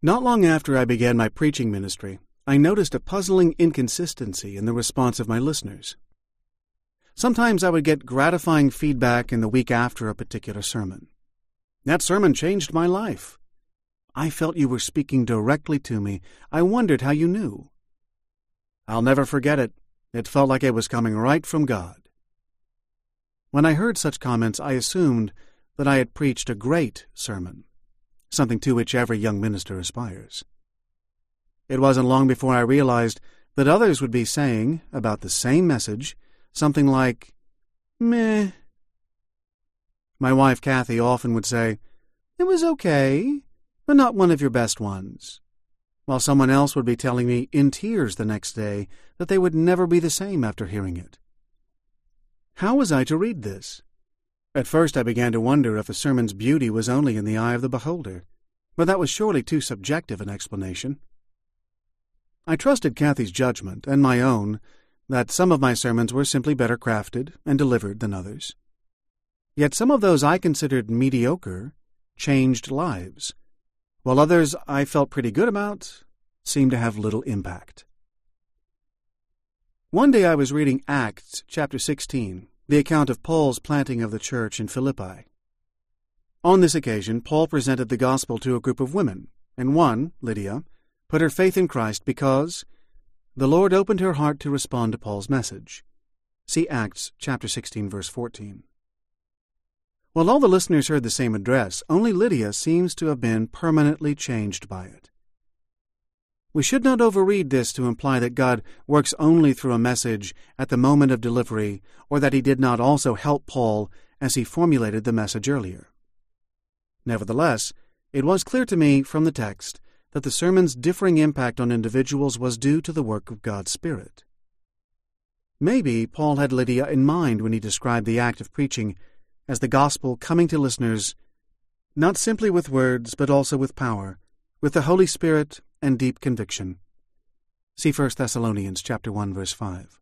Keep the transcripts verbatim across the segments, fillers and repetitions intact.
Not long after I began my preaching ministry, I noticed a puzzling inconsistency in the response of my listeners. Sometimes I would get gratifying feedback in the week after a particular sermon. "That sermon changed my life. I felt you were speaking directly to me. I wondered how you knew." I'll never forget it. It felt like it was coming right from God. When I heard such comments, I assumed that I had preached a great sermon, something to which every young minister aspires. It wasn't long before I realized that others would be saying, about the same message, something like, "Meh." My wife, Kathy, often would say, "It was okay, but not one of your best ones," while someone else would be telling me in tears the next day that they would never be the same after hearing it. How was I to read this? At first I began to wonder if a sermon's beauty was only in the eye of the beholder, but that was surely too subjective an explanation. I trusted Kathy's judgment, and my own, that some of my sermons were simply better crafted and delivered than others. Yet some of those I considered mediocre changed lives, while others I felt pretty good about seemed to have little impact. One day I was reading Acts chapter sixteen, the account of Paul's planting of the church in Philippi. On this occasion, Paul presented the gospel to a group of women, and one, Lydia, put her faith in Christ because the Lord opened her heart to respond to Paul's message. See Acts chapter sixteen, verse fourteen. While all the listeners heard the same address, only Lydia seems to have been permanently changed by it. We should not overread this to imply that God works only through a message at the moment of delivery, or that he did not also help Paul as he formulated the message earlier. Nevertheless, it was clear to me from the text that the sermon's differing impact on individuals was due to the work of God's Spirit. Maybe Paul had Lydia in mind when he described the act of preaching as the gospel coming to listeners not simply with words, but also with power, with the Holy Spirit and deep conviction. See First Thessalonians chapter one, verse five.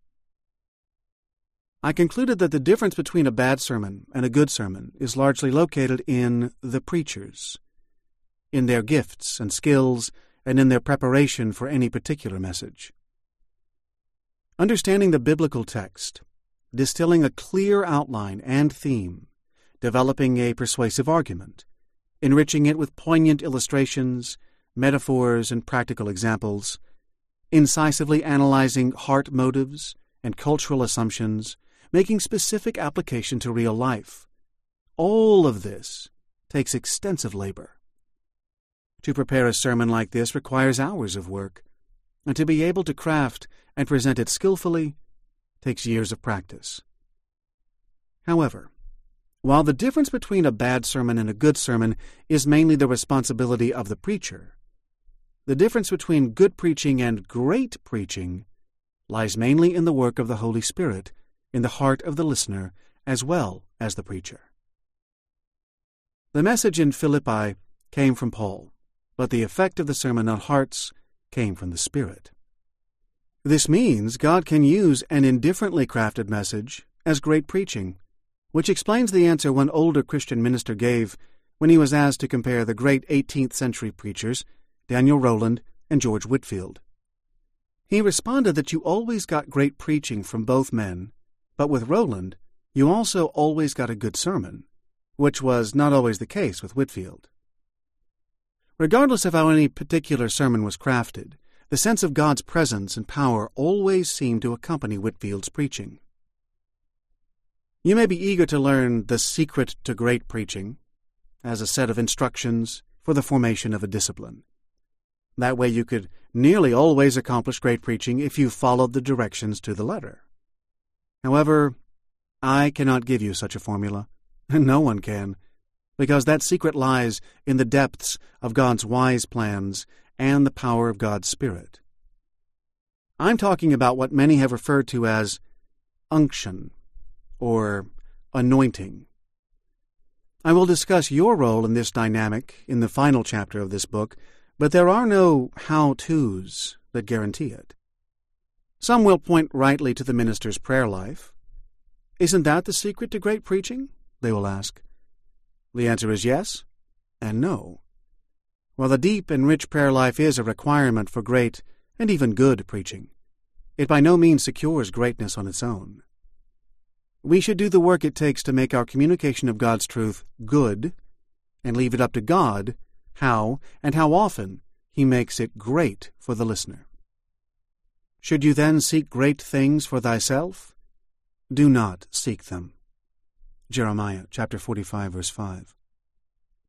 I concluded that the difference between a bad sermon and a good sermon is largely located in the preachers, in their gifts and skills, and in their preparation for any particular message. Understanding the biblical text, distilling a clear outline and theme, developing a persuasive argument, enriching it with poignant illustrations, metaphors, and practical examples, incisively analyzing heart motives and cultural assumptions, making specific application to real life. All of this takes extensive labor. To prepare a sermon like this requires hours of work, and to be able to craft and present it skillfully takes years of practice. However, while the difference between a bad sermon and a good sermon is mainly the responsibility of the preacher, the difference between good preaching and great preaching lies mainly in the work of the Holy Spirit in the heart of the listener as well as the preacher. The message in Philippi came from Paul, but the effect of the sermon on hearts came from the Spirit. This means God can use an indifferently crafted message as great preaching, which explains the answer one older Christian minister gave when he was asked to compare the great eighteenth century preachers, Daniel Rowland and George Whitefield. He responded that you always got great preaching from both men, but with Rowland, you also always got a good sermon, which was not always the case with Whitefield. Regardless of how any particular sermon was crafted, the sense of God's presence and power always seemed to accompany Whitefield's preaching. You may be eager to learn the secret to great preaching as a set of instructions for the formation of a discipline. That way you could nearly always accomplish great preaching if you followed the directions to the letter. However, I cannot give you such a formula, and no one can, because that secret lies in the depths of God's wise plans and the power of God's Spirit. I'm talking about what many have referred to as unction or anointing. I will discuss your role in this dynamic in the final chapter of this book, but there are no how-tos that guarantee it. Some will point rightly to the minister's prayer life. Isn't that the secret to great preaching? They will ask. The answer is yes and no. While a deep and rich prayer life is a requirement for great and even good preaching, it by no means secures greatness on its own. We should do the work it takes to make our communication of God's truth good, and leave it up to God how and how often He makes it great for the listener. Should you then seek great things for thyself? Do not seek them. Jeremiah chapter forty-five, verse five.